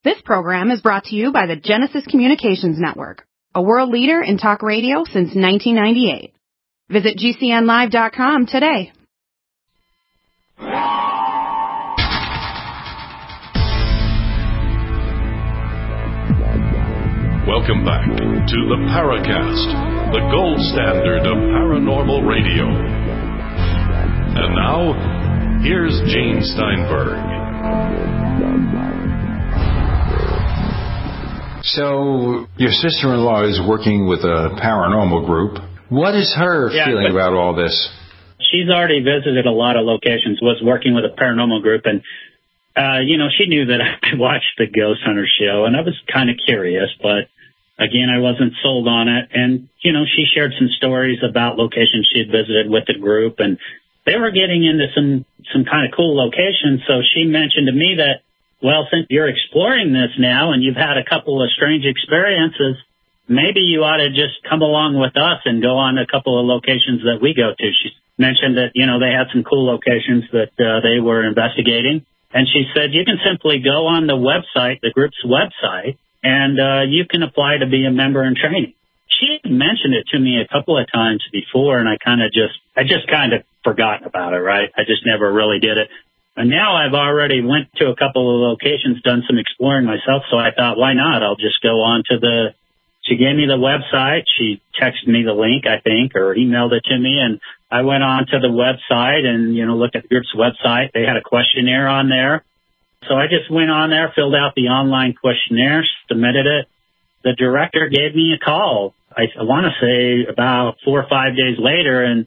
This program is brought to you by the Genesis Communications Network, a world leader in talk radio since 1998. Visit GCNlive.com today. Welcome back to the Paracast, the gold standard of paranormal radio. And now, here's Gene Steinberg. So, your sister-in-law is working with a paranormal group. What is her feeling about all this? She's already visited a lot of locations, was working with a paranormal group, and, she knew that I watched the Ghost Hunter show, and I was kind of curious, but, again, I wasn't sold on it. And, she shared some stories about locations she had visited with the group, and they were getting into some kind of cool locations, so she mentioned to me that, well, since you're exploring this now and you've had a couple of strange experiences, maybe you ought to just come along with us and go on a couple of locations that we go to. She mentioned that, they had some cool locations that they were investigating. And she said, you can simply go on the website, the group's website, and you can apply to be a member in training. She had mentioned it to me a couple of times before, and I just kind of forgotten about it, right? I just never really did it. And now I've already went to a couple of locations, done some exploring myself, so I thought, why not? I'll just go on to she gave me the website, she texted me the link, I think, or emailed it to me, and I went on to the website and, looked at the group's website. They had a questionnaire on there. So I just went on there, filled out the online questionnaire, submitted it. The director gave me a call, I want to say about 4 or 5 days later, and,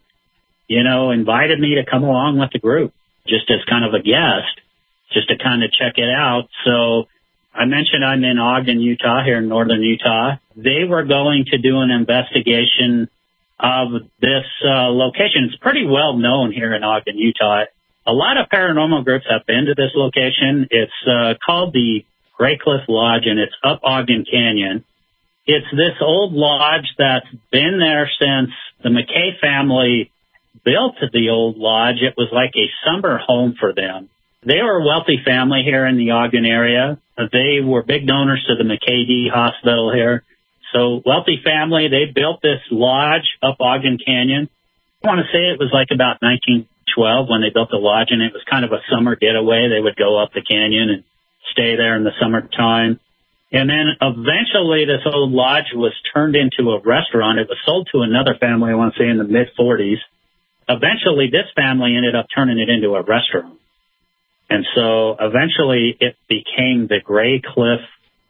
invited me to come along with the group, just as kind of a guest, just to kind of check it out. So I mentioned I'm in Ogden, Utah, here in northern Utah. They were going to do an investigation of this location. It's pretty well known here in Ogden, Utah. A lot of paranormal groups have been to this location. It's called the Gray Cliff Lodge, and it's up Ogden Canyon. It's this old lodge that's been there since the McKay family built the old lodge. It was like a summer home for them. They were a wealthy family here in the Ogden area. They were big donors to the McKay Hospital here. So wealthy family, they built this lodge up Ogden Canyon. I want to say it was like about 1912 when they built the lodge, and it was kind of a summer getaway. They would go up the canyon and stay there in the summertime. And then eventually this old lodge was turned into a restaurant. It was sold to another family, I want to say in the mid-40s. Eventually, this family ended up turning it into a restaurant. And so eventually it became the Gray Cliff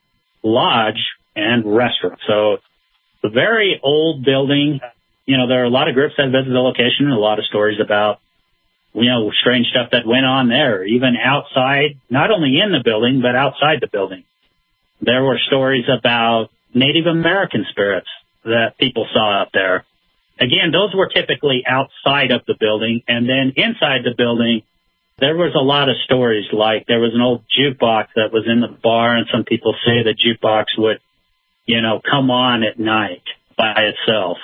Lodge and Restaurant. So the very old building, there are a lot of groups that visit the location and a lot of stories about, strange stuff that went on there, even outside, not only in the building, but outside the building. There were stories about Native American spirits that people saw up there. Again, those were typically outside of the building, and then inside the building, there was a lot of stories, like there was an old jukebox that was in the bar, and some people say the jukebox would, come on at night by itself.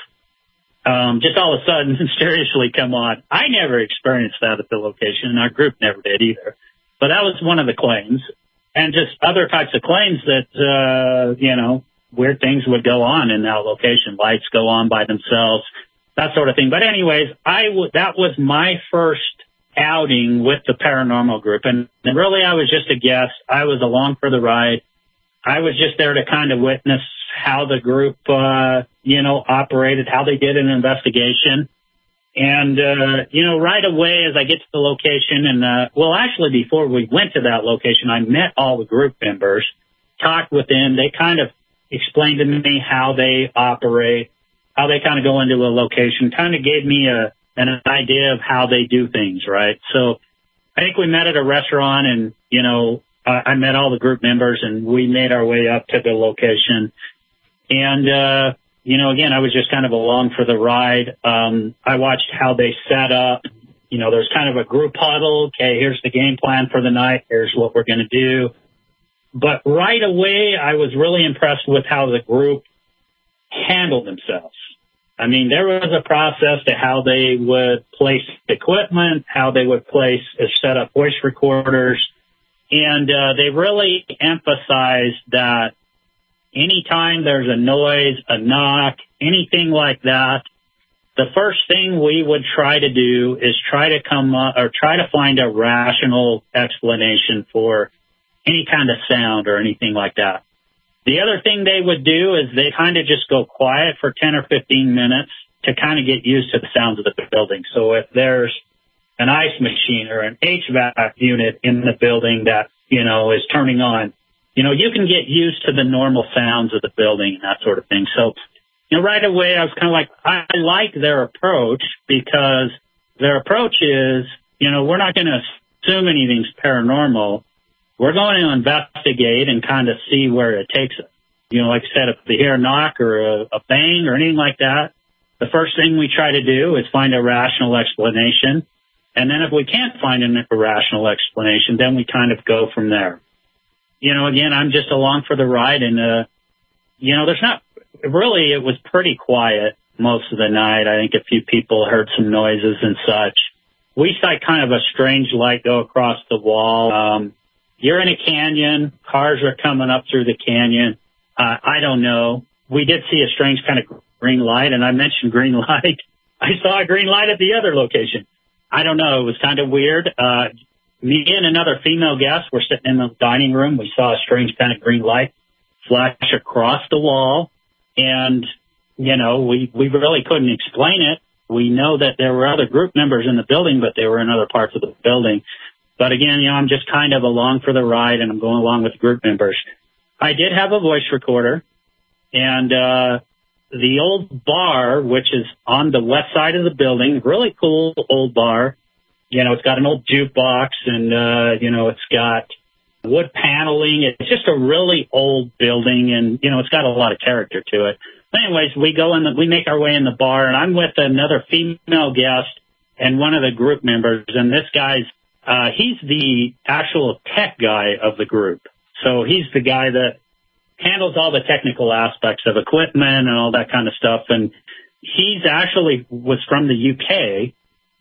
Just all of a sudden, mysteriously come on. I never experienced that at the location, and our group never did either. But that was one of the claims. And just other types of claims that, weird things would go on in that location. Lights go on by themselves, that sort of thing. But anyways, that was my first outing with the paranormal group. And really, I was just a guest. I was along for the ride. I was just there to kind of witness how the group, operated, how they did an investigation. And, right away as I get to the location and, actually before we went to that location, I met all the group members, talked with them. They kind of explained to me how they operate, how they kind of go into a location, kind of gave me an idea of how they do things, right? So I think we met at a restaurant and, I met all the group members and we made our way up to the location. And, again, I was just kind of along for the ride. I watched how they set up. There's kind of a group huddle. Okay, here's the game plan for the night. Here's what we're going to do. But right away, I was really impressed with how the group handled themselves. I mean, there was a process to how they would place equipment, how they would set up voice recorders, And they really emphasized that anytime there's a noise, a knock, anything like that, the first thing we would try to do is try to find a rational explanation for any kind of sound or anything like that. The other thing they would do is they kind of just go quiet for 10 or 15 minutes to kind of get used to the sounds of the building. So if there's an ice machine or an HVAC unit in the building that, is turning on, you can get used to the normal sounds of the building and that sort of thing. So, right away I was kind of like, I like their approach, because their approach is, we're not going to assume anything's paranormal. We're going to investigate and kind of see where it takes us. Like I said, if we hear a knock or a bang or anything like that, the first thing we try to do is find a rational explanation. And then if we can't find a rational explanation, then we kind of go from there. Again, I'm just along for the ride, and, there's not really, it was pretty quiet most of the night. I think a few people heard some noises and such. We saw kind of a strange light go across the wall. You're in a canyon. Cars are coming up through the canyon. I don't know. We did see a strange kind of green light, and I mentioned green light. I saw a green light at the other location. I don't know. It was kind of weird. Me and another female guest were sitting in the dining room. We saw a strange kind of green light flash across the wall. And, we really couldn't explain it. We know that there were other group members in the building, but they were in other parts of the building. But again, I'm just kind of along for the ride, and I'm going along with group members. I did have a voice recorder, and the old bar, which is on the west side of the building, really cool old bar. It's got an old jukebox, and, it's got wood paneling. It's just a really old building, and, it's got a lot of character to it. But anyways, we make our way in the bar, and I'm with another female guest and one of the group members, and this guy's, he's the actual tech guy of the group. So he's the guy that handles all the technical aspects of equipment and all that kind of stuff. And he's actually was from the UK,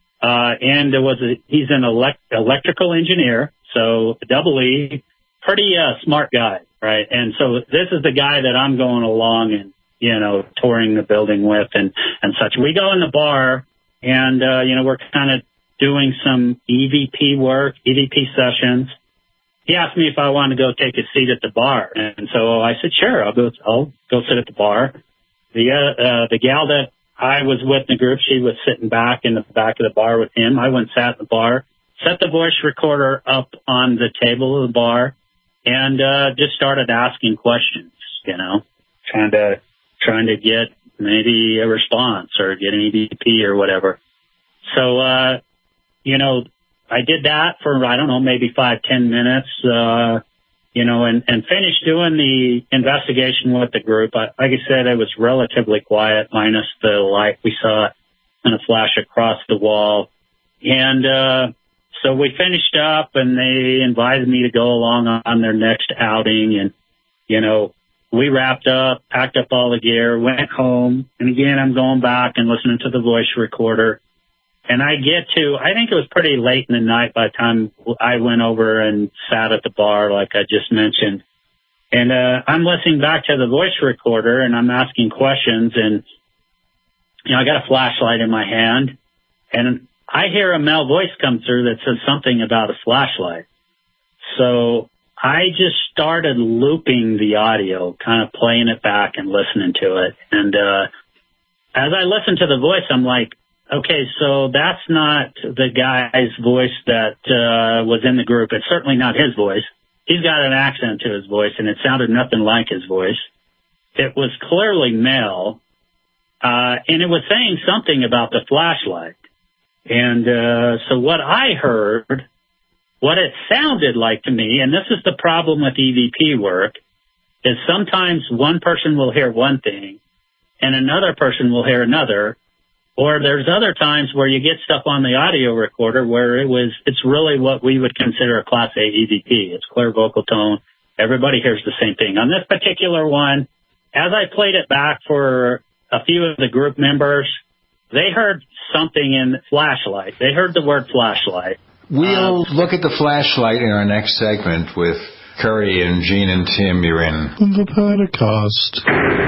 and he's an electrical engineer, so double E, pretty smart guy, right? And so this is the guy that I'm going along and, touring the building with and such. We go in the bar, and, we're kind of doing some EVP work, EVP sessions. He asked me if I wanted to go take a seat at the bar. And so I said, sure, I'll go sit at the bar. The gal that I was with in the group, she was sitting back in the back of the bar with him. I went and sat in the bar, set the voice recorder up on the table of the bar, and just started asking questions, trying to get maybe a response or get an EVP or whatever. So, I did that for, I don't know, maybe 5-10 minutes, and finished doing the investigation with the group. Like I said, it was relatively quiet, minus the light we saw kind of flash across the wall. And so we finished up, and they invited me to go along on their next outing. And, we wrapped up, packed up all the gear, went home. And again, I'm going back and listening to the voice recorder. And I think it was pretty late in the night by the time I went over and sat at the bar, like I just mentioned. And I'm listening back to the voice recorder, and I'm asking questions. And, I got a flashlight in my hand, and I hear a male voice come through that says something about a flashlight. So I just started looping the audio, kind of playing it back and listening to it. And as I listened to the voice, I'm like, okay, so that's not the guy's voice that was in the group. It's certainly not his voice. He's got an accent to his voice, and it sounded nothing like his voice. It was clearly male, and it was saying something about the flashlight. And so what I heard, what it sounded like to me, and this is the problem with EVP work, is sometimes one person will hear one thing, and another person will hear another. Or there's other times where you get stuff on the audio recorder where it's really what we would consider a Class A EVP. It's clear vocal tone. Everybody hears the same thing. On this particular one, as I played it back for a few of the group members, they heard something in flashlight. They heard the word flashlight. We'll look at the flashlight in our next segment with Curry and Gene and Tim. You're in the Paracast.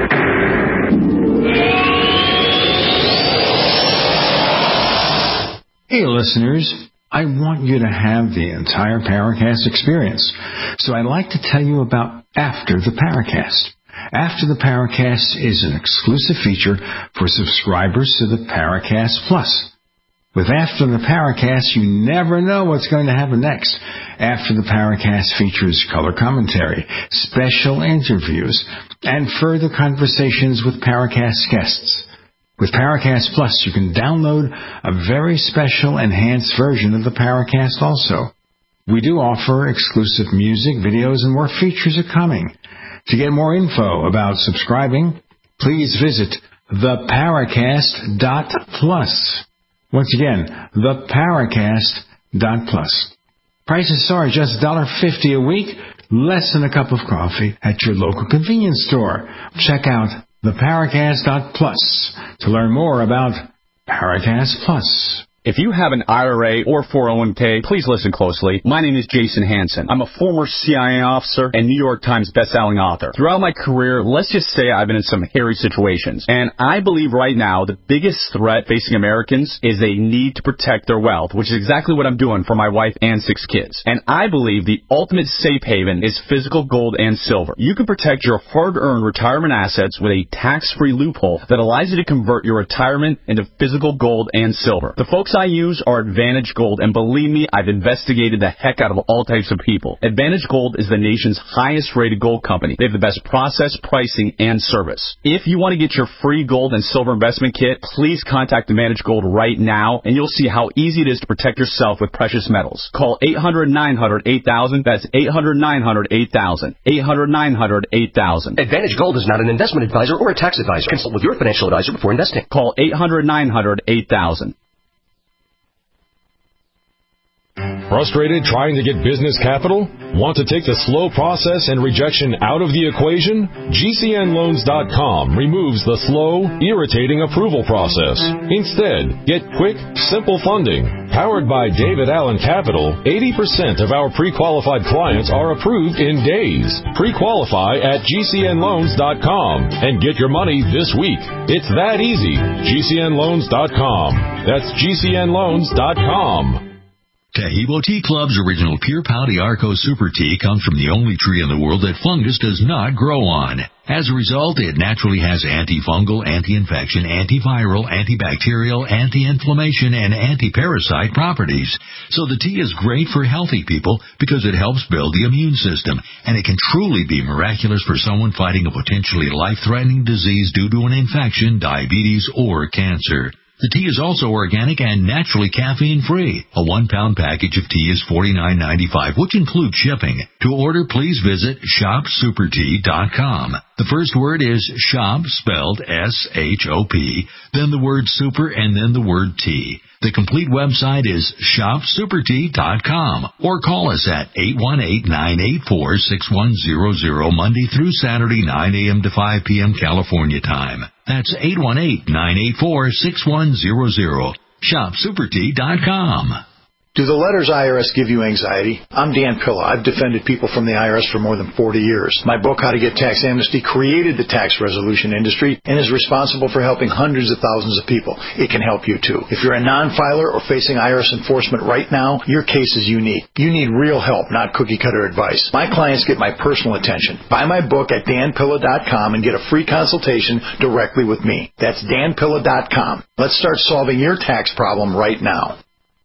Hey, listeners. I want you to have the entire Paracast experience. So I'd like to tell you about After the Paracast. After the Paracast is an exclusive feature for subscribers to the Paracast Plus. With After the Paracast, you never know what's going to happen next. After the Paracast features color commentary, special interviews, and further conversations with Paracast guests. With Paracast Plus, you can download a very special enhanced version of the Paracast also. We do offer exclusive music, videos, and more features are coming. To get more info about subscribing, please visit theparacast.plus. Once again, theparacast.plus. Prices are just $1.50 a week, less than a cup of coffee at your local convenience store. Check out theparacast.plus to learn more about Paracast Plus. If you have an IRA or 401k, please listen closely. My name is Jason Hansen. I'm a former CIA officer and New York Times bestselling author. Throughout my career, let's just say I've been in some hairy situations. And I believe right now the biggest threat facing Americans is they need to protect their wealth, which is exactly what I'm doing for my wife and 6 kids. And I believe the ultimate safe haven is physical gold and silver. You can protect your hard-earned retirement assets with a tax-free loophole that allows you to convert your retirement into physical gold and silver. The folks I use are Advantage Gold, and believe me, I've investigated the heck out of all types of people. Advantage Gold is the nation's highest-rated gold company. They have the best process, pricing, and service. If you want to get your free gold and silver investment kit, please contact Advantage Gold right now, and you'll see how easy it is to protect yourself with precious metals. Call 800-900-8000. That's 800-900-8000. 800-900-8000. Advantage Gold is not an investment advisor or a tax advisor. Consult with your financial advisor before investing. Call 800-900-8000. Frustrated trying to get business capital? Want to take the slow process and rejection out of the equation? GCNloans.com removes the slow, irritating approval process. Instead, get quick, simple funding. Powered by David Allen Capital, 80% of our pre-qualified clients are approved in days. Pre-qualify at GCNloans.com and get your money this week. It's that easy. GCNloans.com. That's GCNloans.com. Taheebo Tea Club's original Pure Pau Arco Super Tea comes from the only tree in the world that fungus does not grow on. As a result, it naturally has antifungal, anti-infection, antiviral, antibacterial, anti-inflammation, and anti-parasite properties. So the tea is great for healthy people because it helps build the immune system, and it can truly be miraculous for someone fighting a potentially life-threatening disease due to an infection, diabetes, or cancer. The tea is also organic and naturally caffeine-free. A 1-pound package of tea is $49.95, which includes shipping. To order, please visit shopsupertea.com. The first word is shop, spelled S-H-O-P, then the word super, and then the word tea. The complete website is shopsupertea.com, or call us at 818-984-6100 Monday through Saturday, 9 a.m. to 5 p.m. California time. That's 818-984-6100. shopsupertea.com. Do the letters IRS give you anxiety? I'm Dan Pilla. I've defended people from the IRS for more than 40 years. My book, How to Get Tax Amnesty, created the tax resolution industry and is responsible for helping hundreds of thousands of people. It can help you, too. If you're a non-filer or facing IRS enforcement right now, your case is unique. You need real help, not cookie-cutter advice. My clients get my personal attention. Buy my book at danpilla.com and get a free consultation directly with me. That's danpilla.com. Let's start solving your tax problem right now.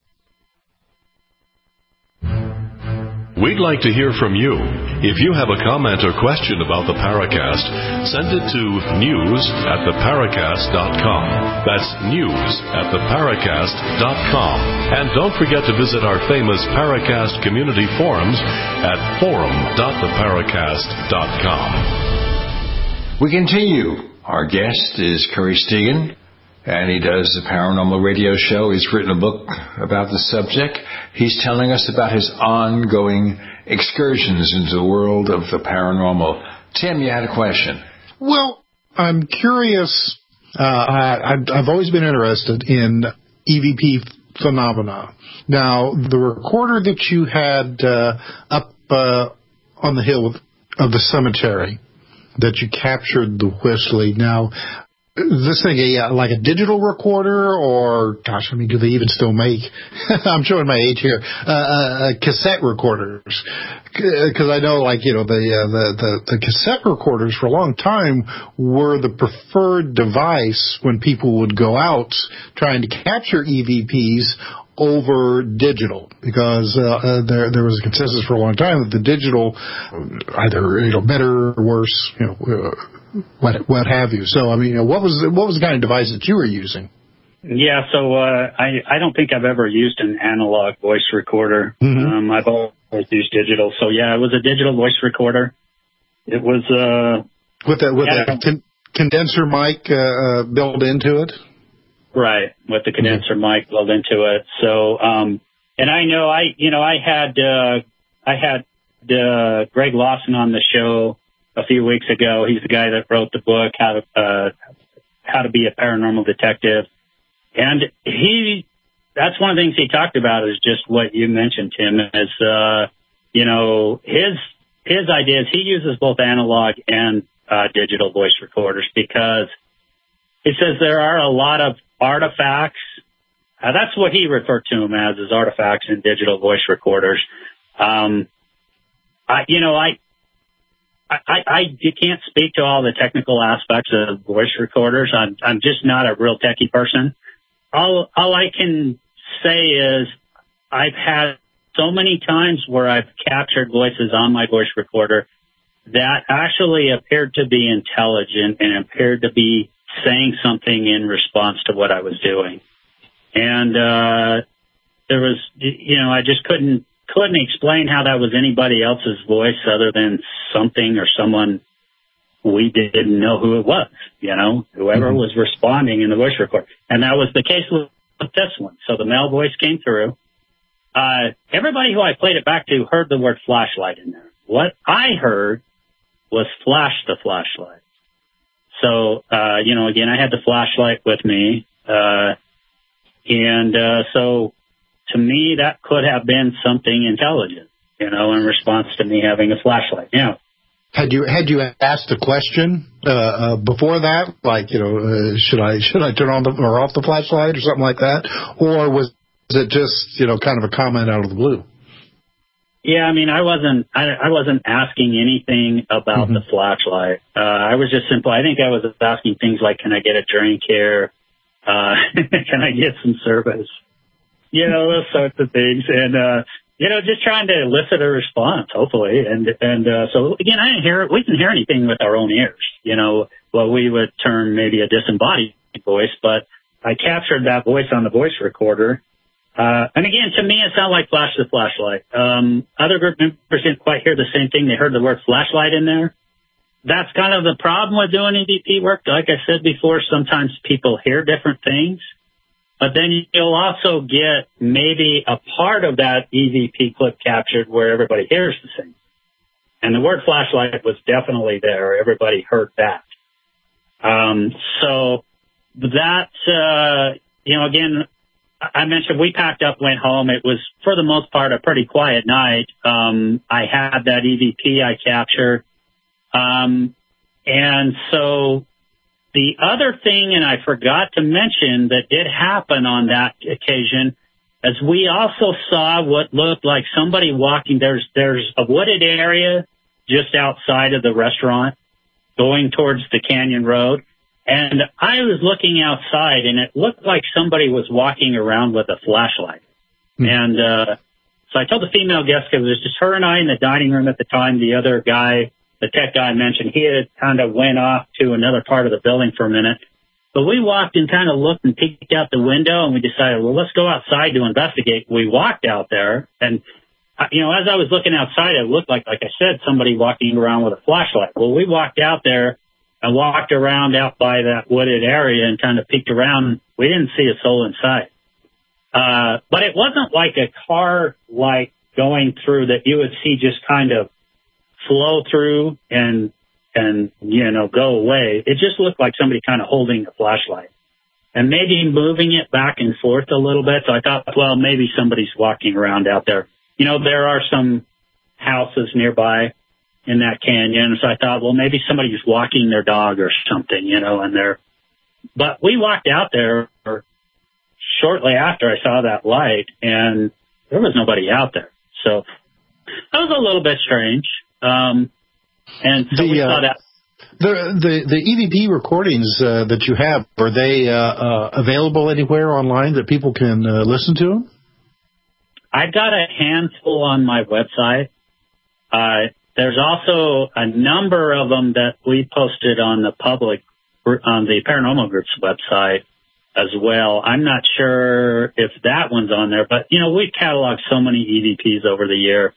We'd like to hear from you. If you have a comment or question about the Paracast, send it to news@theparacast.com. That's news@theparacast.com. And don't forget to visit our famous Paracast community forums at forum.theparacast.com. We continue. Our guest is Curry Stegan, and he does a paranormal radio show. He's written a book about the subject. He's telling us about his ongoing excursions into the world of the paranormal. Tim, you had a question. Well, I'm curious. I've always been interested in EVP phenomena. Now, the recorder that you had up on the hill of the cemetery that you captured the whistling. Now, this thing like a digital recorder, or gosh, I mean, do they even still make? I'm showing my age here. Cassette recorders, because I know, like, you know, the cassette recorders for a long time were the preferred device when people would go out trying to capture EVPs over digital, because there was a consensus for a long time that the digital either, you know, better or worse, you know, what have you. So, I mean, what was the kind of device that you were using? Yeah, so I don't think I've ever used an analog voice recorder. Mm-hmm. I've always used digital. So, yeah, it was a digital voice recorder. It was with a condenser mic built into it. Right, with the condenser mic built into it. So, and I know I had Greg Lawson on the show a few weeks ago. He's the guy that wrote the book, How to Be a Paranormal Detective. And that's one of the things he talked about is just what you mentioned, Tim, is, you know, his idea is he uses both analog and digital voice recorders, because he says there are a lot of artifacts. That's what he referred to them as artifacts in digital voice recorders. I can't speak to all the technical aspects of voice recorders. I'm just not a real techie person. All I can say is I've had so many times where I've captured voices on my voice recorder that actually appeared to be intelligent and appeared to be saying something in response to what I was doing. And there was, you know, I just couldn't explain how that was anybody else's voice other than something or someone we didn't know who it was, you know, whoever was responding in the voice record. And that was the case with this one. So the male voice came through. Everybody who I played it back to heard the word flashlight in there. What I heard was flash the flashlight. So, you know, again, I had the flashlight with me. So to me, that could have been something intelligent, you know, in response to me having a flashlight. Yeah. Had you asked a question before that, like, you know, should I turn on or off the flashlight or something like that, or was it just, you know, kind of a comment out of the blue? Yeah, I mean, I wasn't asking anything about the flashlight. I was just simple. I think I was asking things like, can I get a drink here? Can I get some service? You know, those sorts of things. And, you know, just trying to elicit a response, hopefully. And so, again, we didn't hear anything with our own ears, you know, what we would term maybe a disembodied voice, but I captured that voice on the voice recorder. And again, to me, it sounded like flash the flashlight. Other group members didn't quite hear the same thing. They heard the word flashlight in there. That's kind of the problem with doing EVP work. Like I said before, sometimes people hear different things. But then you'll also get maybe a part of that EVP clip captured where everybody hears the same. And the word flashlight was definitely there. Everybody heard that. So that, you know, again, I mentioned we packed up, went home. It was, for the most part, a pretty quiet night. I had that EVP I captured. And so the other thing, and I forgot to mention that did happen on that occasion, is we also saw what looked like somebody walking. There's a wooded area just outside of the restaurant going towards the Canyon Road. And I was looking outside, and it looked like somebody was walking around with a flashlight. And so I told the female guest, because it was just her and I in the dining room at the time. The other guy, the tech guy I mentioned, he had kind of went off to another part of the building for a minute. But we walked and kind of looked and peeked out the window, and we decided, well, let's go outside to investigate. We walked out there, and, you know, as I was looking outside, it looked like I said, somebody walking around with a flashlight. Well, we walked out there and walked around out by that wooded area and kind of peeked around. We didn't see a soul inside. But it wasn't like a car like going through that you would see just kind of flow through and, you know, go away. It just looked like somebody kind of holding a flashlight. and maybe moving it back and forth a little bit. So I thought, well, maybe somebody's walking around out there. There are some houses nearby in that canyon. So I thought, well, maybe somebody's walking their dog or something, but we walked out there shortly after I saw that light, and there was nobody out there. So that was a little bit strange. And so we saw that. The EVP recordings that you have, are they available anywhere online that people can listen to them? I've got a handful on my website. There's also a number of them that we posted on the Paranormal Group's website as well. I'm not sure if that one's on there, but we've cataloged so many EVPs over the years.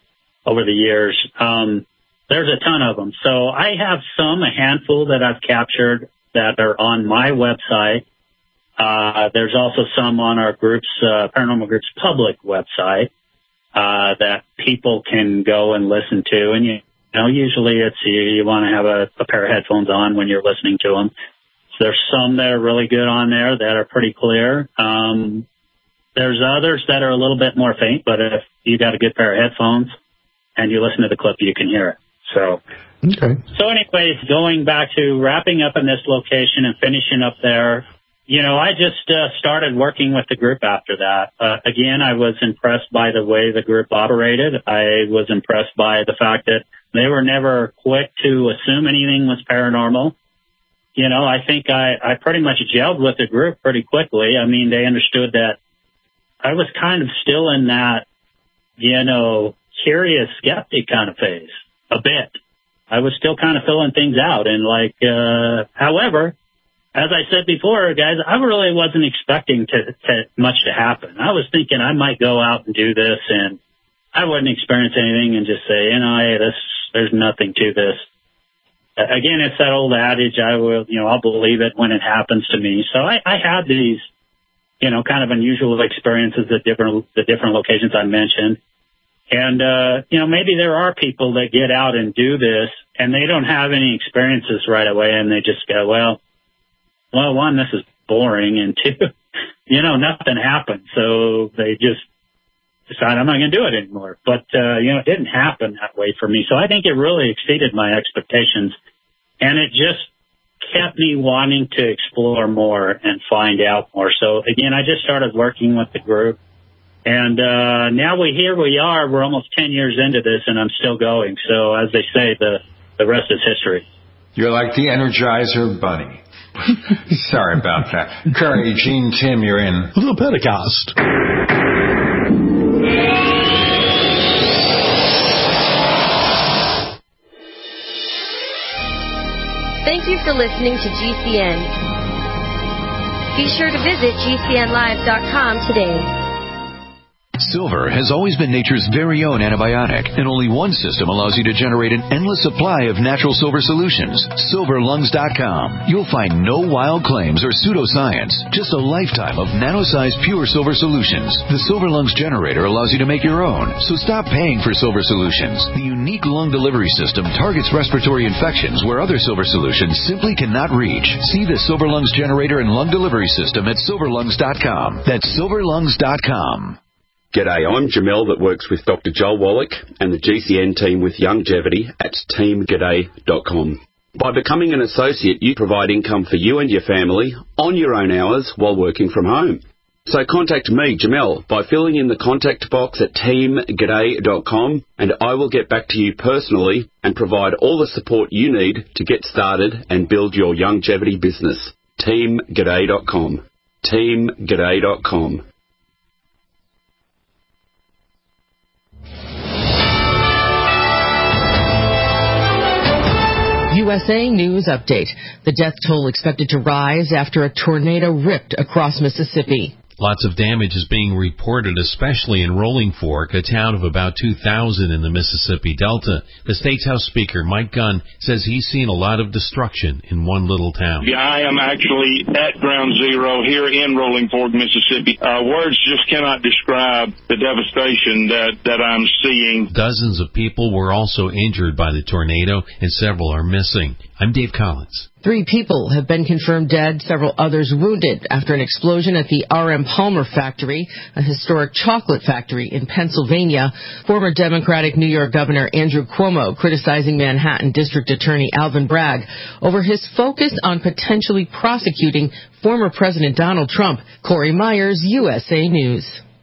There's a ton of them. So I have a handful that I've captured that are on my website. There's also some on our Paranormal Group's public website that people can go and listen to. And usually it's you want to have a pair of headphones on when you're listening to them. There's some that are really good on there that are pretty clear. There's others that are a little bit more faint, but if you got a good pair of headphones and you listen to the clip, you can hear it. So anyways, going back to wrapping up in this location and finishing up there, I just started working with the group after that. Again, I was impressed by the way the group operated. I was impressed by the fact that they were never quick to assume anything was paranormal. I think I pretty much gelled with the group pretty quickly. I mean, they understood that I was kind of still in that, curious skeptic kind of phase a bit. I was still kind of filling things out. And however, as I said before, guys, I really wasn't expecting much to happen. I was thinking I might go out and do this and I wouldn't experience anything and just say, there's nothing to this. Again, it's that old adage, I'll believe it when it happens to me. So I had these, kind of unusual experiences at the different locations I mentioned. And, maybe there are people that get out and do this and they don't have any experiences right away and they just go, well, one, this is boring, and two, nothing happened. So they just decide I'm not going to do it anymore. But, it didn't happen that way for me. So I think it really exceeded my expectations, and it just kept me wanting to explore more and find out more. So again, I just started working with the group, and now here we are. We're almost 10 years into this, and I'm still going. So as they say, the rest is history. You're like the Energizer Bunny. Sorry about that. Curry, Gene, Tim, you're in the Pentecost. Thank you for listening to GCN. Be sure to visit GCNlive.com today. Silver has always been nature's very own antibiotic, and only one system allows you to generate an endless supply of natural silver solutions. SilverLungs.com. You'll find no wild claims or pseudoscience, just a lifetime of nano-sized pure silver solutions. The Silver Lungs generator allows you to make your own, so stop paying for silver solutions. The unique lung delivery system targets respiratory infections where other silver solutions simply cannot reach. See the Silver Lungs generator and lung delivery system at SilverLungs.com. That's SilverLungs.com. G'day, I'm Jamel that works with Dr. Joel Wallach and the GCN team with Longevity at teamg'day.com. By becoming an associate, you provide income for you and your family on your own hours while working from home. So contact me, Jamel, by filling in the contact box at teamg'day.com, and I will get back to you personally and provide all the support you need to get started and build your longevity business. teamg'day.com. teamg'day.com. USA News Update. The death toll expected to rise after a tornado ripped across Mississippi. Lots of damage is being reported, especially in Rolling Fork, a town of about 2,000 in the Mississippi Delta. The State's House Speaker, Mike Gunn, says he's seen a lot of destruction in one little town. Yeah, I am actually at ground zero here in Rolling Fork, Mississippi. Words just cannot describe the devastation that I'm seeing. Dozens of people were also injured by the tornado, and several are missing. I'm Dave Collins. 3 people have been confirmed dead, several others wounded after an explosion at the R.M. Palmer factory, a historic chocolate factory in Pennsylvania. Former Democratic New York Governor Andrew Cuomo criticizing Manhattan District Attorney Alvin Bragg over his focus on potentially prosecuting former President Donald Trump. Corey Myers, USA News.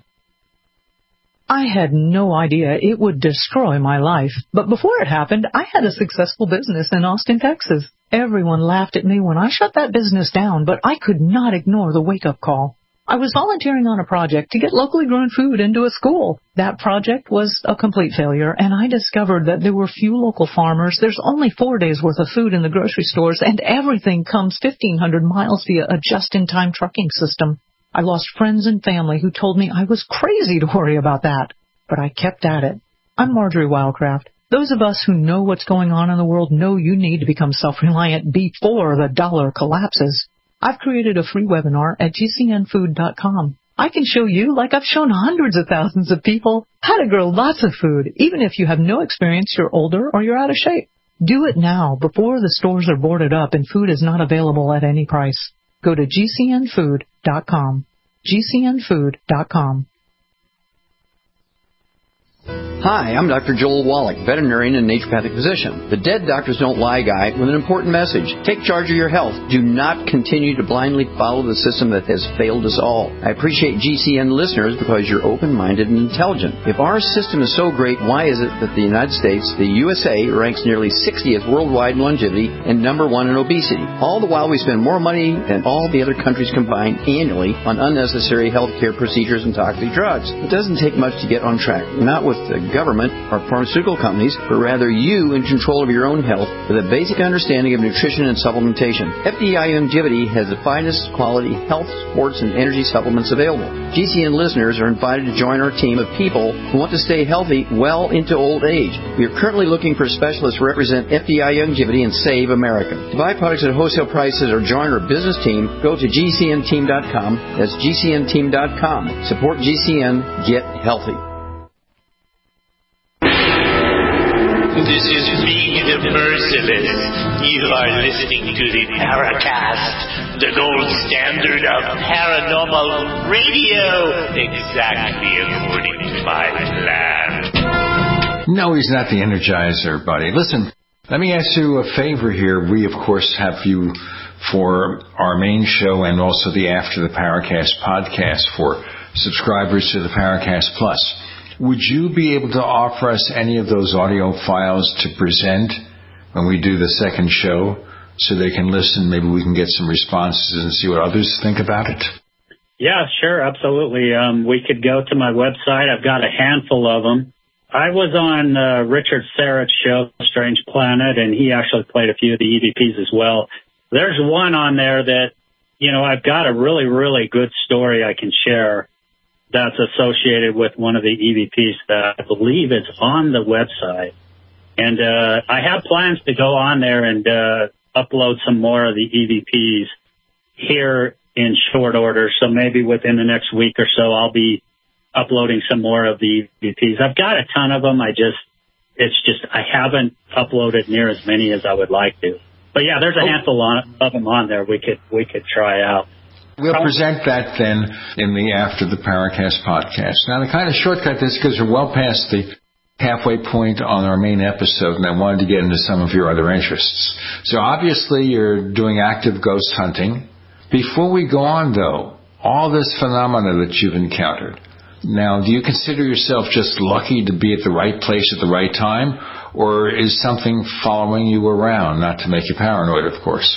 I had no idea it would destroy my life, but before it happened, I had a successful business in Austin, Texas. Everyone laughed at me when I shut that business down, but I could not ignore the wake-up call. I was volunteering on a project to get locally grown food into a school. That project was a complete failure, and I discovered that there were few local farmers. There's only 4 days' worth of food in the grocery stores, and everything comes 1,500 miles via a just-in-time trucking system. I lost friends and family who told me I was crazy to worry about that, but I kept at it. I'm Marjorie Wildcraft. Those of us who know what's going on in the world know you need to become self-reliant before the dollar collapses. I've created a free webinar at gcnfood.com. I can show you, like I've shown hundreds of thousands of people, how to grow lots of food, even if you have no experience, you're older, or you're out of shape. Do it now, before the stores are boarded up and food is not available at any price. Go to gcnfood.com. gcnfood.com. Hi, I'm Dr. Joel Wallach, veterinarian and naturopathic physician. The Dead Doctors Don't Lie guy with an important message. Take charge of your health. Do not continue to blindly follow the system that has failed us all. I appreciate GCN listeners because you're open-minded and intelligent. If our system is so great, why is it that the United States, the USA, ranks nearly 60th worldwide in longevity and number 1 in obesity? All the while we spend more money than all the other countries combined annually on unnecessary healthcare procedures and toxic drugs. It doesn't take much to get on track. Not with the government or pharmaceutical companies, but rather you in control of your own health with a basic understanding of nutrition and supplementation. FDI Longevity has the finest quality health, sports, and energy supplements available. GCN listeners are invited to join our team of people who want to stay healthy well into old age. We are currently looking for specialists to represent FDI Longevity and Save America. To buy products at wholesale prices or join our business team, go to gcnteam.com. That's gcnteam.com. Support GCN. Get healthy. This is me, the Merciless. You are listening to the Paracast, the gold standard of paranormal radio, exactly according to my plan. No, he's not the Energizer, buddy. Listen, let me ask you a favor here. We, of course, have you for our main show and also the After the Paracast podcast for subscribers to the Paracast Plus. Would you be able to offer us any of those audio files to present when we do the second show so they can listen? Maybe we can get some responses and see what others think about it. Yeah, sure, absolutely. We could go to my website. I've got a handful of them. I was on Richard Syrett's show, Strange Planet, and he actually played a few of the EVPs as well. There's one on there that, I've got a really, really good story I can share that's associated with one of the EVPs that I believe is on the website. And I have plans to go on there and upload some more of the EVPs here in short order. So maybe within the next week or so, I'll be uploading some more of the EVPs. I've got a ton of them. I haven't uploaded near as many as I would like to. But yeah, there's a handful of them on there we could try out. We'll present that then in the After the Paracast podcast. Now, to kind of shortcut this, because we're well past the halfway point on our main episode, and I wanted to get into some of your other interests. So obviously you're doing active ghost hunting. Before we go on, though, all this phenomena that you've encountered, now, do you consider yourself just lucky to be at the right place at the right time, or is something following you around? Not to make you paranoid, of course.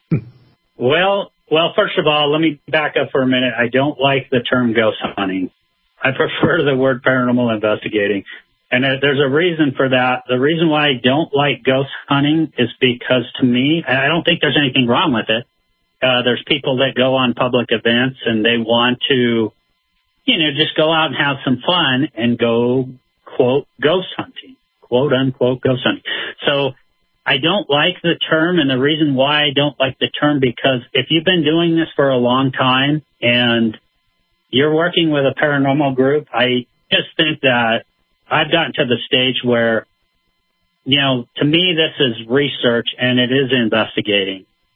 Well, first of all, let me back up for a minute. I don't like the term ghost hunting. I prefer the word paranormal investigating. And there's a reason for that. The reason why I don't like ghost hunting is because, to me, I don't think there's anything wrong with it. There's people that go on public events and they want to, just go out and have some fun and go, quote, ghost hunting, quote, unquote, ghost hunting. So I don't like the term, and the reason why I don't like the term, because if you've been doing this for a long time and you're working with a paranormal group, I just think that I've gotten to the stage where, to me, this is research and it is investigating.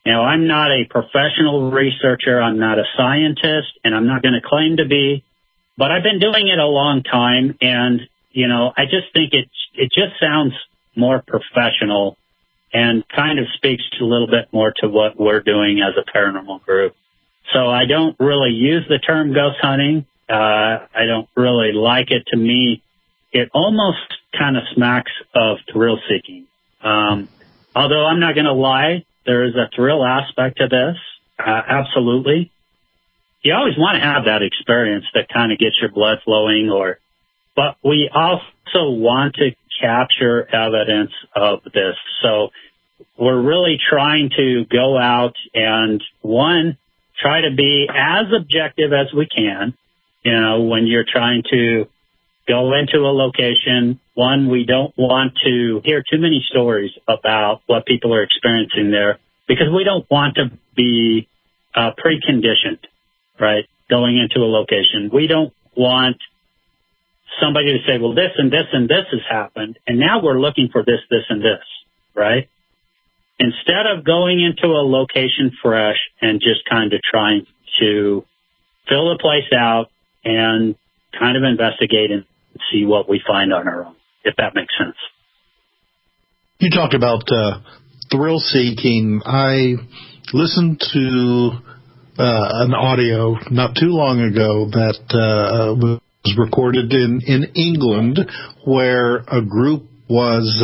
I'm not a professional researcher. I'm not a scientist, and I'm not going to claim to be. But I've been doing it a long time, and, I just think it just sounds more professional and kind of speaks a little bit more to what we're doing as a paranormal group. So I don't really use the term ghost hunting. I don't really like it. To me, it almost kind of smacks of thrill seeking. Although I'm not going to lie, there is a thrill aspect to this. Absolutely. You always want to have that experience that kind of gets your blood flowing, but we also want to capture evidence of this. So we're really trying to go out and, one, try to be as objective as we can. When you're trying to go into a location, one, we don't want to hear too many stories about what people are experiencing there, because we don't want to be preconditioned, right, going into a location. We don't want somebody to say, well, this and this and this has happened, and now we're looking for this, this, and this, right? Instead of going into a location fresh and just kind of trying to fill the place out and kind of investigate and see what we find on our own, if that makes sense. You talked about thrill-seeking. I listened to an audio not too long ago that was recorded in England, where a group was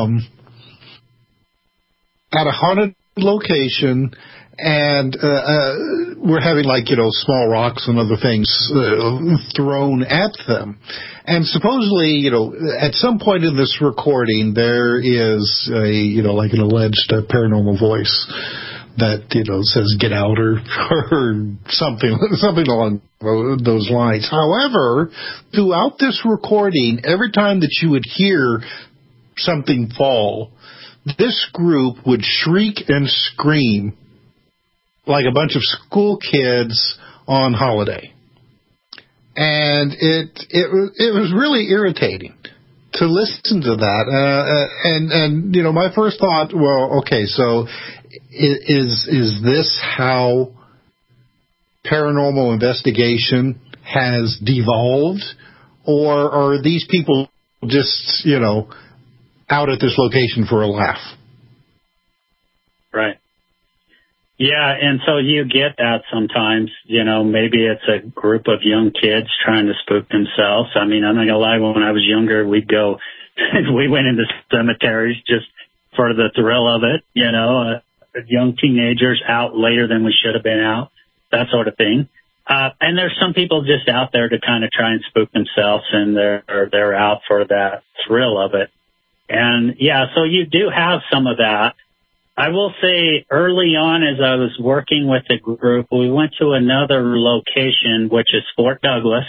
at a haunted location, and we're having small rocks and other things thrown at them. And supposedly, at some point in this recording, there is an alleged paranormal voice that, says get out or something along those lines. However, throughout this recording, every time that you would hear something fall, this group would shriek and scream like a bunch of school kids on holiday. And it was really irritating to listen to that. And my first thought, well, okay, so is this how paranormal investigation has devolved? Or are these people just, out at this location for a laugh? Right. Yeah, and so you get that sometimes, maybe it's a group of young kids trying to spook themselves. I mean, I'm not going to lie, when I was younger, we went into cemeteries just for the thrill of it, young teenagers out later than we should have been out, that sort of thing. And there's some people just out there to kind of try and spook themselves, and they're out for that thrill of it. And yeah, so you do have some of that. I will say early on, as I was working with the group, we went to another location, which is Fort Douglas.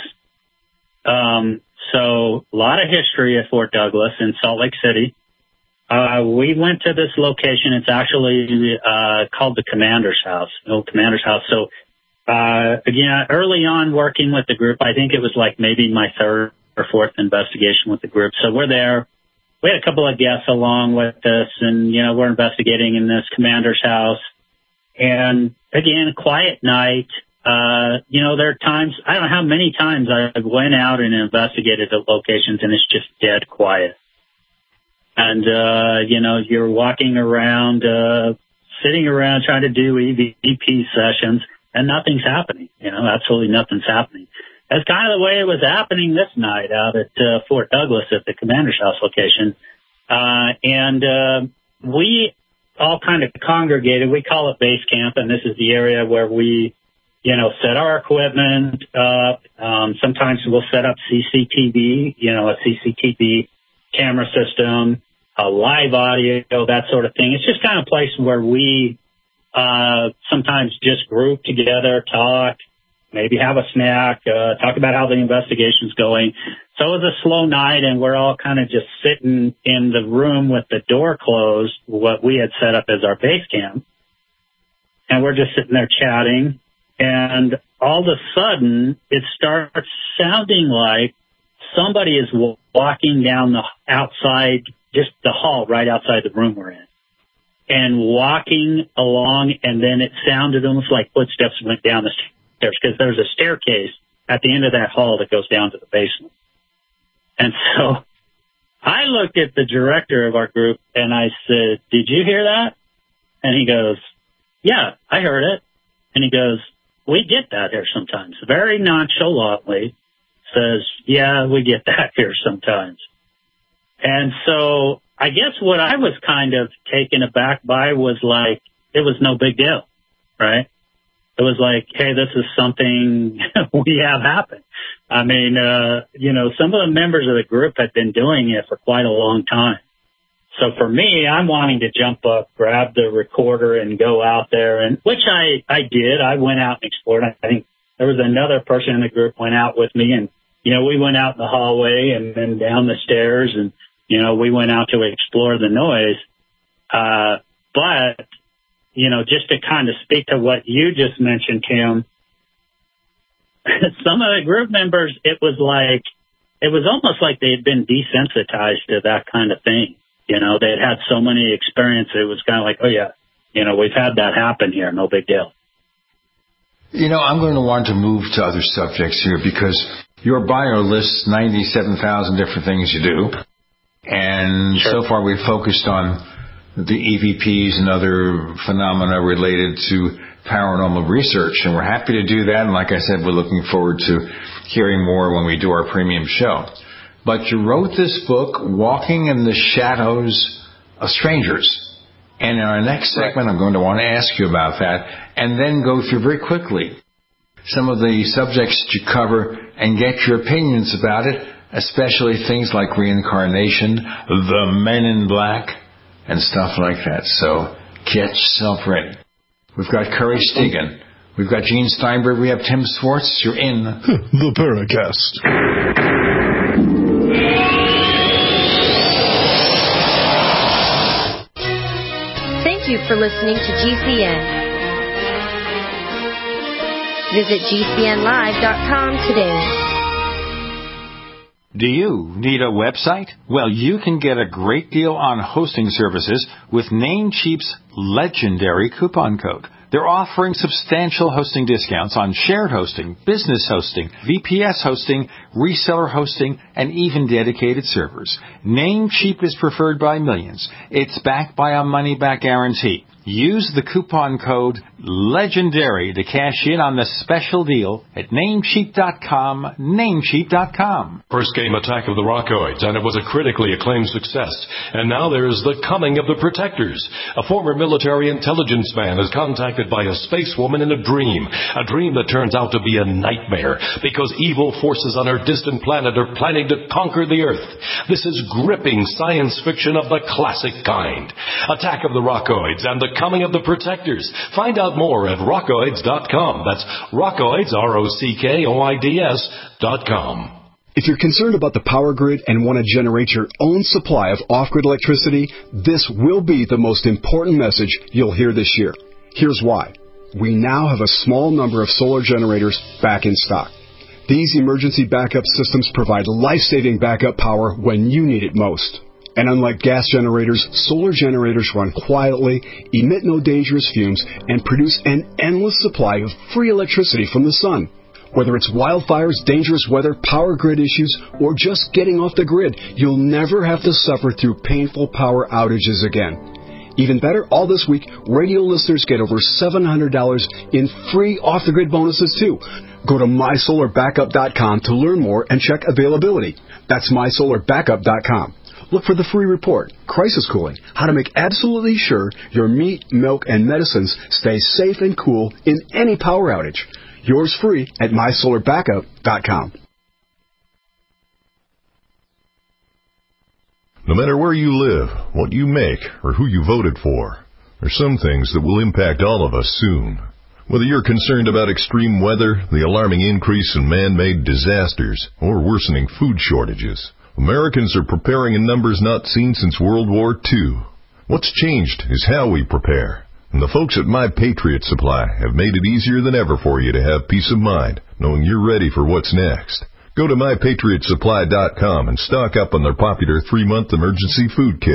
So a lot of history at Fort Douglas in Salt Lake City. We went to this location. It's actually called the Commander's House, the old Commander's House. So again, early on working with the group, I think it was maybe my third or fourth investigation with the group. So we're there. We had a couple of guests along with us, and, we're investigating in this Commander's House. And again, quiet night. There are times, I don't know how many times I went out and investigated the locations, and it's just dead quiet. And, you're walking around, sitting around trying to do EVP sessions, and nothing's happening. Absolutely nothing's happening. That's kind of the way it was happening this night out at Fort Douglas at the Commander's House location. And we all kind of congregated. We call it base camp, and this is the area where we, set our equipment up. Sometimes we'll set up CCTV, a CCTV camera system, a live audio, that sort of thing. It's just kind of a place where we sometimes just group together, talk, maybe have a snack, talk about how the investigation's going. So it was a slow night, and we're all kind of just sitting in the room with the door closed, what we had set up as our base camp. And we're just sitting there chatting, and all of a sudden it starts sounding like somebody is walking down the outside, just the hall right outside the room we're in. and walking along, and then it sounded almost like footsteps went down the stairs, because there's a staircase at the end of that hall that goes down to the basement. And so I looked at the director of our group and I said, "Did you hear that?" And he goes, "Yeah, I heard it." And he goes, "We get that here sometimes." Very nonchalantly says, "Yeah, we get that here sometimes." And so I guess what I was kind of taken aback by was like, it was no big deal, right? It was like, hey, this is something we have happen. I mean, some of the members of the group had been doing it for quite a long time. So for me, I'm wanting to jump up, grab the recorder and go out there, and which I did. I went out and explored. I think there was another person in the group went out with me, and, we went out in the hallway and then down the stairs, and, we went out to explore the noise. But, just to kind of speak to what you just mentioned, Tim, some of the group members, it was almost like they had been desensitized to that kind of thing. They had so many experiences. It was kind of like, oh, yeah, we've had that happen here. No big deal. I'm going to want to move to other subjects here, because your bio lists 97,000 different things you do. And Sure. So far we've focused on the EVPs and other phenomena related to paranormal research. And we're happy to do that. And like I said, we're looking forward to hearing more when we do our premium show. But you wrote this book, Walking in the Shadows of Strangers. And in our next segment, I'm going to want to ask you about that, and then go through very quickly some of the subjects that you cover and get your opinions about it, especially things like reincarnation, the Men in Black, and stuff like that. So get yourself ready. We've got Curry Stegan. We've got Gene Steinberg. We have Tim Swartz. You're in the Paracast. Thank you for listening to GCN. Visit GCNlive.com today. Do you need a website? Well, you can get a great deal on hosting services with Namecheap's legendary coupon code. They're offering substantial hosting discounts on shared hosting, business hosting, VPS hosting, reseller hosting, and even dedicated servers. Namecheap is preferred by millions. It's backed by a money-back guarantee. Use the coupon code LEGENDARY to cash in on the special deal at Namecheap.com, Namecheap.com. First came Attack of the Rockoids, and it was a critically acclaimed success. And now there's The Coming of the Protectors. A former military intelligence man is contacted by a space woman in a dream that turns out to be a nightmare because evil forces on her distant planet are planning to conquer the Earth. This is gripping science fiction of the classic kind. Attack of the Rockoids and The Coming of the Protectors. Find out more at rockoids.com. That's Rockoids, ROCKOIDS.com. If you're concerned about the power grid and want to generate your own supply of off-grid electricity, this will be the most important message you'll hear this year. Here's why. We now have a small number of solar generators back in stock. These emergency backup systems provide life-saving backup power when you need it most. And unlike gas generators, solar generators run quietly, emit no dangerous fumes, and produce an endless supply of free electricity from the sun. Whether it's wildfires, dangerous weather, power grid issues, or just getting off the grid, you'll never have to suffer through painful power outages again. Even better, all this week, radio listeners get over $700 in free off-the-grid bonuses, too. Go to MySolarBackup.com to learn more and check availability. That's MySolarBackup.com. Look for the free report, Crisis Cooling, how to make absolutely sure your meat, milk, and medicines stay safe and cool in any power outage. Yours free at MySolarBackup.com. No matter where you live, what you make, or who you voted for, there's some things that will impact all of us soon. Whether you're concerned about extreme weather, the alarming increase in man-made disasters, or worsening food shortages, Americans are preparing in numbers not seen since World War II. What's changed is how we prepare. And the folks at My Patriot Supply have made it easier than ever for you to have peace of mind, knowing you're ready for what's next. Go to MyPatriotSupply.com and stock up on their popular 3-month emergency food kit.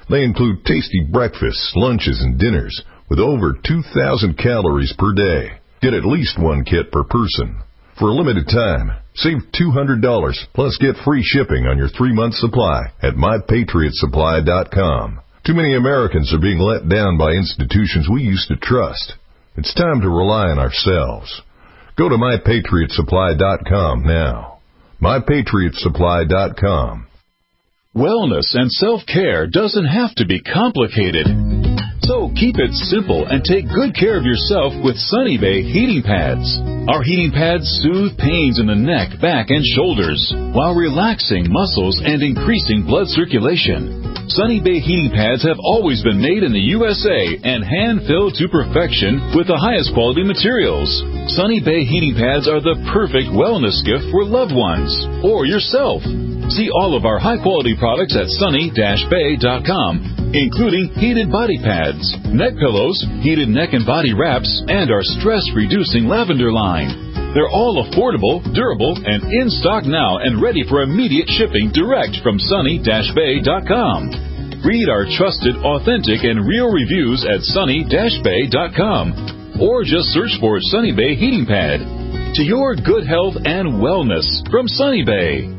They include tasty breakfasts, lunches, and dinners with over 2,000 calories per day. Get at least one kit per person. For a limited time, save $200 plus get free shipping on your 3-month supply at MyPatriotSupply.com. Too many Americans are being let down by institutions we used to trust. It's time to rely on ourselves. Go to MyPatriotSupply.com now. MyPatriotSupply.com. Wellness and self-care doesn't have to be complicated. So keep it simple and take good care of yourself with Sunny Bay heating pads. Our heating pads soothe pains in the neck, back, and shoulders while relaxing muscles and increasing blood circulation. Sunny Bay heating pads have always been made in the USA and hand-filled to perfection with the highest quality materials. Sunny Bay heating pads are the perfect wellness gift for loved ones or yourself. See all of our high-quality products at sunny-bay.com, including heated body pads, neck pillows, heated neck and body wraps, and our stress-reducing lavender line. They're all affordable, durable, and in stock now and ready for immediate shipping direct from sunny-bay.com. Read our trusted, authentic, and real reviews at sunny-bay.com or just search for Sunny Bay Heating Pad. To your good health and wellness from Sunny Bay.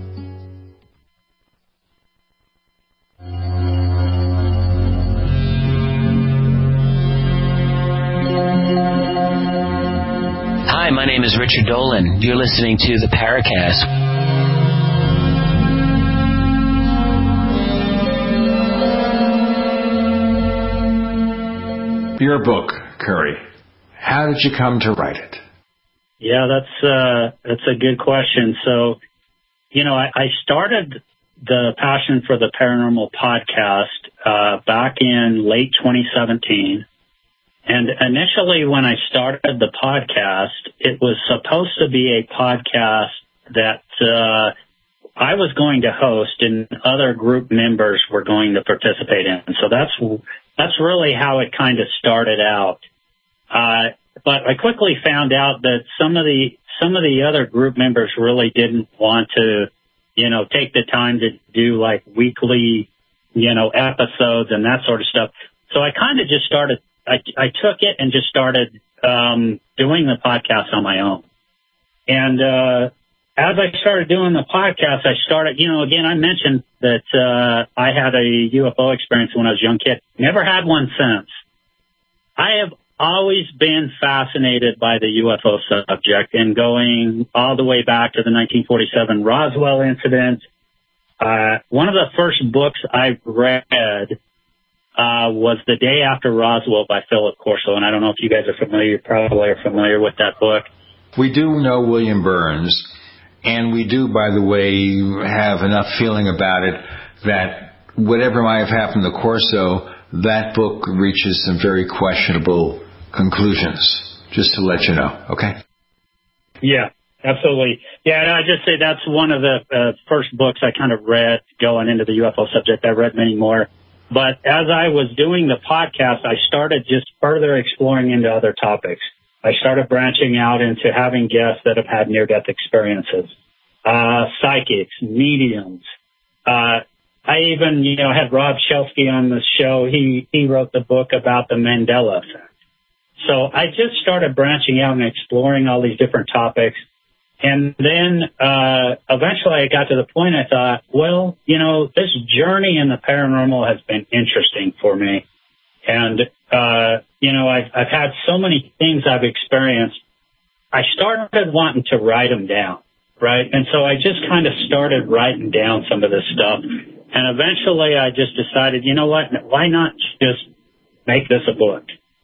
Hi, my name is Richard Dolan. You're listening to the Paracast. Your book, Curry. How did you come to write it? Yeah, that's a good question. So, I started the Passion for the Paranormal podcast back in late 2017. And initially when I started the podcast, it was supposed to be a podcast that I was going to host and other group members were going to participate in. And so that's really how it kind of started out. But I quickly found out that some of the other group members really didn't want to, take the time to do like weekly, episodes and that sort of stuff. So I kind of just started. I took it and just started doing the podcast on my own. And as I started doing the podcast, I started, again, I mentioned that I had a UFO experience when I was a young kid. Never had one since. I have always been fascinated by the UFO subject and going all the way back to the 1947 Roswell incident. One of the first books I read was The Day After Roswell by Philip Corso, and I don't know if you guys are familiar. You probably are familiar with that book. We do know William Burns, and we do, by the way, have enough feeling about it that whatever might have happened to Corso, that book reaches some very questionable conclusions, just to let you know, okay? Yeah, absolutely. Yeah, and I just say that's one of the first books I kind of read going into the UFO subject. I read many more. But as I was doing the podcast, I started just further exploring into other topics. I started branching out into having guests that have had near-death experiences, psychics, mediums. I even, had Rob Shelsky on the show. He wrote the book about the Mandela effect. So I just started branching out and exploring all these different topics. And then eventually I got to the point I thought, well, this journey in the paranormal has been interesting for me. And, I've had so many things I've experienced. I started wanting to write them down, right? And so I just kind of started writing down some of this stuff. And eventually I just decided, you know what, why not just make this a book?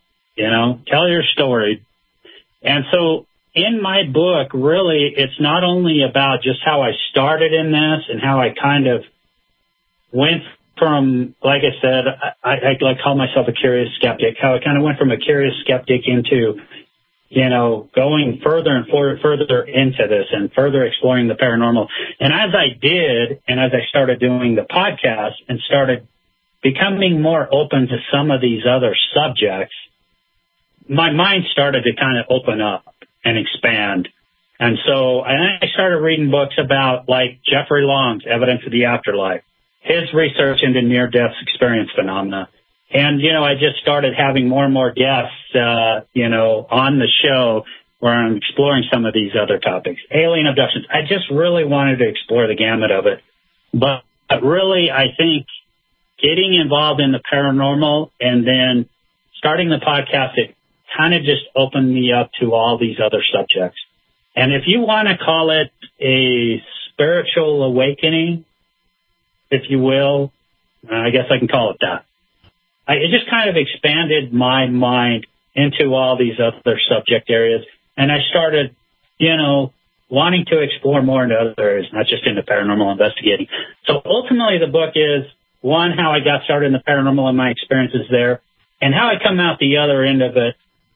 Tell your story. And so in my book, really, it's not only about just how I started in this and how I kind of went from, like I said, I call myself a curious skeptic, how I kind of went from a curious skeptic into, going further and further into this and further exploring the paranormal. And as I did, and as I started doing the podcast and started becoming more open to some of these other subjects, my mind started to kind of open up and expand. And so I started reading books about like Jeffrey Long's Evidence of the Afterlife his research into near-death experience phenomena. And, I just started having more and more guests, on the show where I'm exploring some of these other topics. Alien abductions. I just really wanted to explore the gamut of it. But really, I think getting involved in the paranormal and then starting the podcast, it kind of just opened me up to all these other subjects. And if you want to call it a spiritual awakening, if you will, I guess I can call it that. It just kind of expanded my mind into all these other subject areas. And I started, wanting to explore more into other areas, not just into paranormal investigating. So ultimately the book is, one, how I got started in the paranormal and my experiences there, and how I come out the other end of it,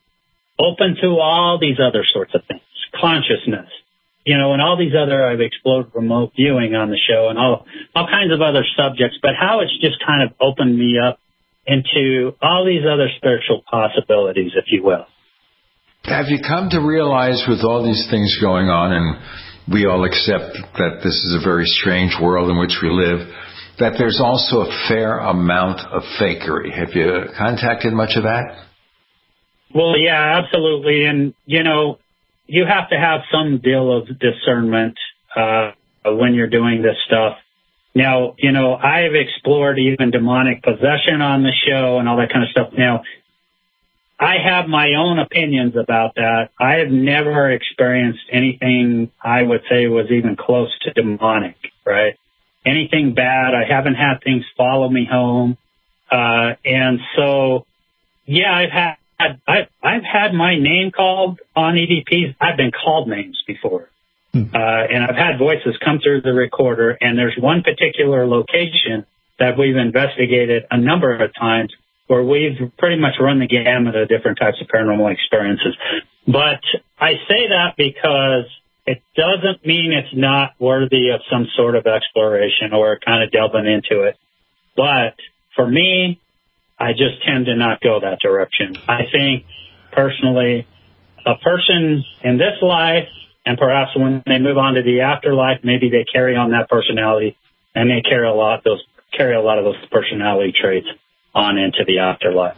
open to all these other sorts of things, consciousness, and all these other, I've explored remote viewing on the show and all kinds of other subjects, but how it's just kind of opened me up into all these other spiritual possibilities, if you will. Have you come to realize with all these things going on, and we all accept that this is a very strange world in which we live, that there's also a fair amount of fakery? Have you contacted much of that? Well, yeah, absolutely. And, you have to have some deal of discernment when you're doing this stuff. Now, I've explored even demonic possession on the show and all that kind of stuff. Now, I have my own opinions about that. I have never experienced anything I would say was even close to demonic, right? Anything bad. I haven't had things follow me home. And so, yeah, I've had my name called on EVPs. I've been called names before. And I've had voices come through the recorder, and there's one particular location that we've investigated a number of times where we've pretty much run the gamut of different types of paranormal experiences. But I say that because it doesn't mean it's not worthy of some sort of exploration or kind of delving into it. But for me, I just tend to not go that direction. I think, personally, a person in this life, and perhaps when they move on to the afterlife, maybe they carry on that personality, and they carry a lot of those personality traits on into the afterlife.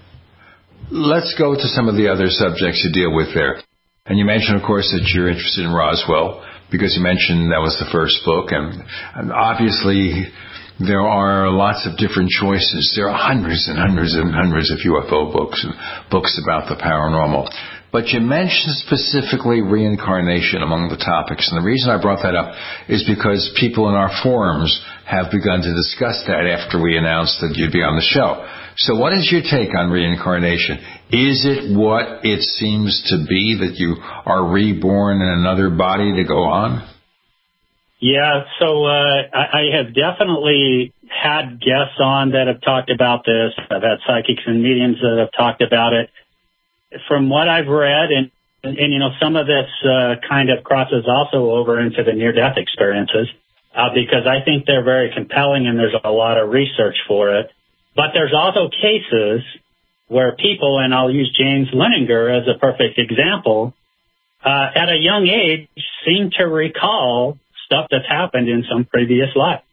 Let's go to some of the other subjects you deal with there. And you mentioned, of course, that you're interested in Roswell, because you mentioned that was the first book, and obviously there are lots of different choices. There are hundreds and hundreds and hundreds of UFO books and books about the paranormal. But you mentioned specifically reincarnation among the topics. And the reason I brought that up is because people in our forums have begun to discuss that after we announced that you'd be on the show. So what is your take on reincarnation? Is it what it seems to be, that you are reborn in another body to go on? Yeah, so I have definitely had guests on that have talked about this. I've had psychics and mediums that have talked about it. From what I've read, and some of this kind of crosses also over into the near-death experiences, because I think they're very compelling and there's a lot of research for it. But there's also cases where people, and I'll use James Leninger as a perfect example, at a young age seem to recall stuff that's happened in some previous life.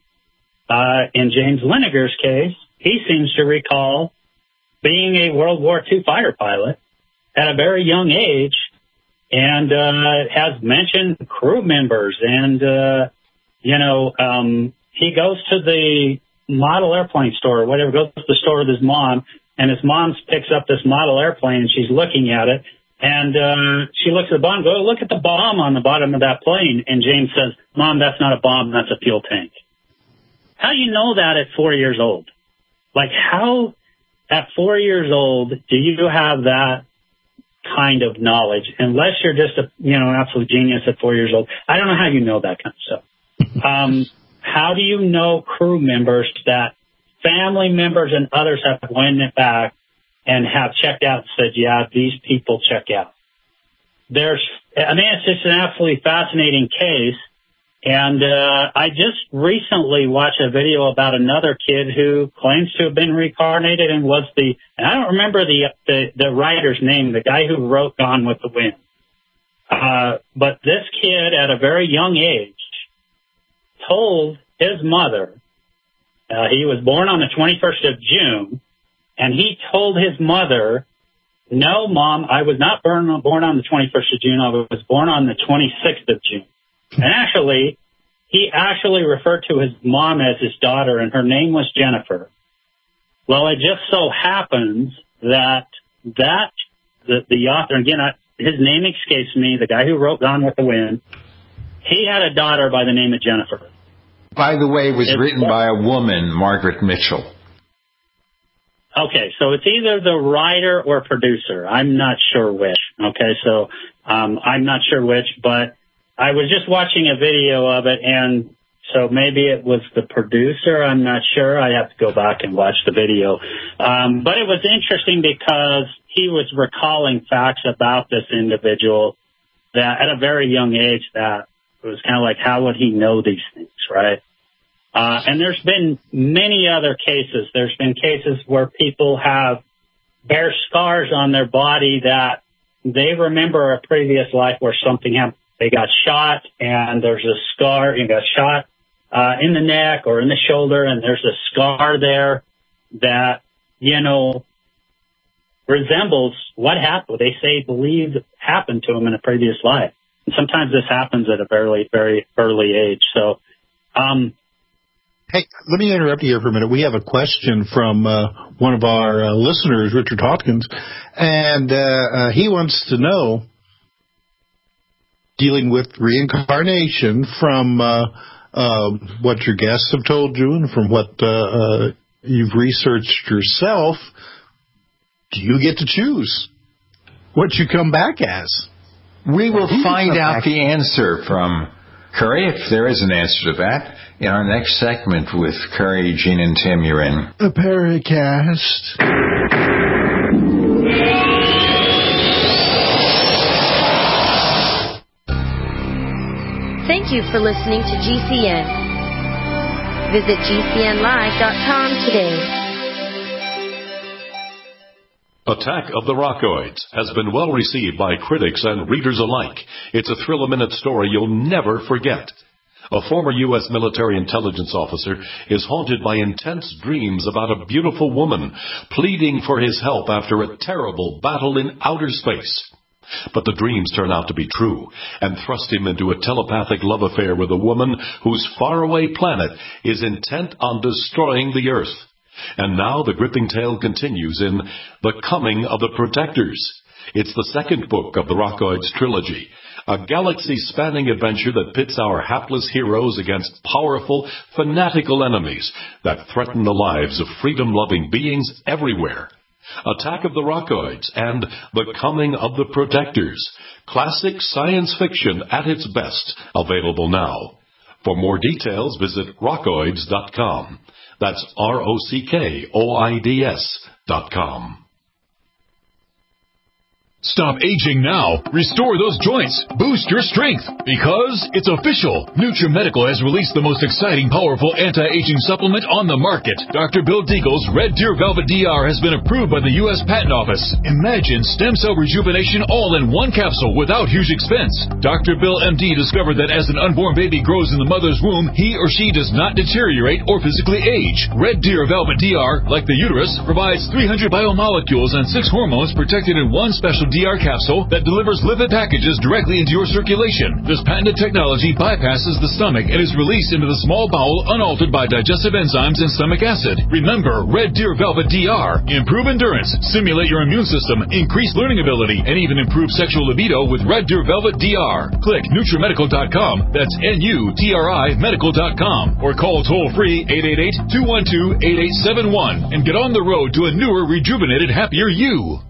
In James Leninger's case, he seems to recall being a World War II fighter pilot at a very young age, and has mentioned crew members. And, he goes to the model airplane store or whatever, goes to the store with his mom, and his mom picks up this model airplane, and she's looking at it. And she looks at the bomb, look at the bomb on the bottom of that plane. And James says, Mom, that's not a bomb, that's a fuel tank. How do you know that at 4 years old? Like, how at 4 years old do you have that kind of knowledge? Unless you're just an absolute genius at 4 years old. I don't know how you know that kind of stuff. How do you know crew members that family members and others have went back and have checked out and said, yeah, these people check out? It's just an absolutely fascinating case. And I just recently watched a video about another kid who claims to have been reincarnated and and I don't remember the writer's name, the guy who wrote Gone with the Wind. But this kid at a very young age told his mother He was born on the 21st of June, and he told his mother, "No, Mom, I was not born on the 21st of June. I was born on the 26th of June." And actually, he actually referred to his mom as his daughter, and her name was Jennifer. Well, it just so happens that the author, again, his name escapes me, the guy who wrote Gone with the Wind, he had a daughter by the name of Jennifer. By the way, it was written by a woman, Margaret Mitchell. Okay, so it's either the writer or producer. I'm not sure which. Okay, so I'm not sure which, but I was just watching a video of it, and so maybe it was the producer. I'm not sure. I have to go back and watch the video. But it was interesting because he was recalling facts about this individual that at a very young age that it was kind of like, how would he know these things, right? And there's been many other cases. There's been cases where people bear scars on their body that they remember a previous life where something happened. They got shot, and there's a scar. You got shot in the neck or in the shoulder, and there's a scar there that, resembles what happened. They believe happened to them in a previous life. And sometimes this happens at a very, very early age. So, hey, let me interrupt you here for a minute. We have a question from one of our listeners, Richard Hopkins, and he wants to know, dealing with reincarnation, from what your guests have told you and from what you've researched yourself, do you get to choose what you come back as? We will find out the answer from Curry, if there is an answer to that, in our next segment with Curry, Gene, and Tim. You're in the Paracast. Thank you for listening to GCN. Visit GCNlive.com today. Attack of the Rockoids has been well received by critics and readers alike. It's a thrill-a-minute story you'll never forget. A former U.S. military intelligence officer is haunted by intense dreams about a beautiful woman pleading for his help after a terrible battle in outer space. But the dreams turn out to be true and thrust him into a telepathic love affair with a woman whose faraway planet is intent on destroying the Earth. And now the gripping tale continues in The Coming of the Protectors. It's the second book of the Rockoids trilogy, a galaxy-spanning adventure that pits our hapless heroes against powerful, fanatical enemies that threaten the lives of freedom-loving beings everywhere. Attack of the Rockoids and The Coming of the Protectors. Classic science fiction at its best. Available now. For more details, visit rockoids.com. That's ROCKOIDS.com. Stop aging now. Restore those joints. Boost your strength. Because it's official. NutriMedical has released the most exciting, powerful anti-aging supplement on the market. Dr. Bill Deagle's Red Deer Velvet DR has been approved by the U.S. Patent Office. Imagine stem cell rejuvenation all in one capsule without huge expense. Dr. Bill MD discovered that as an unborn baby grows in the mother's womb, he or she does not deteriorate or physically age. Red Deer Velvet DR, like the uterus, provides 300 biomolecules and 6 hormones protected in one special DR capsule that delivers lipid packages directly into your circulation. This patented technology bypasses the stomach and is released into the small bowel unaltered by digestive enzymes and stomach acid. Remember, Red Deer Velvet DR. Improve endurance, stimulate your immune system, increase learning ability, and even improve sexual libido with Red Deer Velvet DR. Click NutriMedical.com, that's NUTRI Medical.com, or call toll-free 888-212-8871 and get on the road to a newer, rejuvenated, happier you.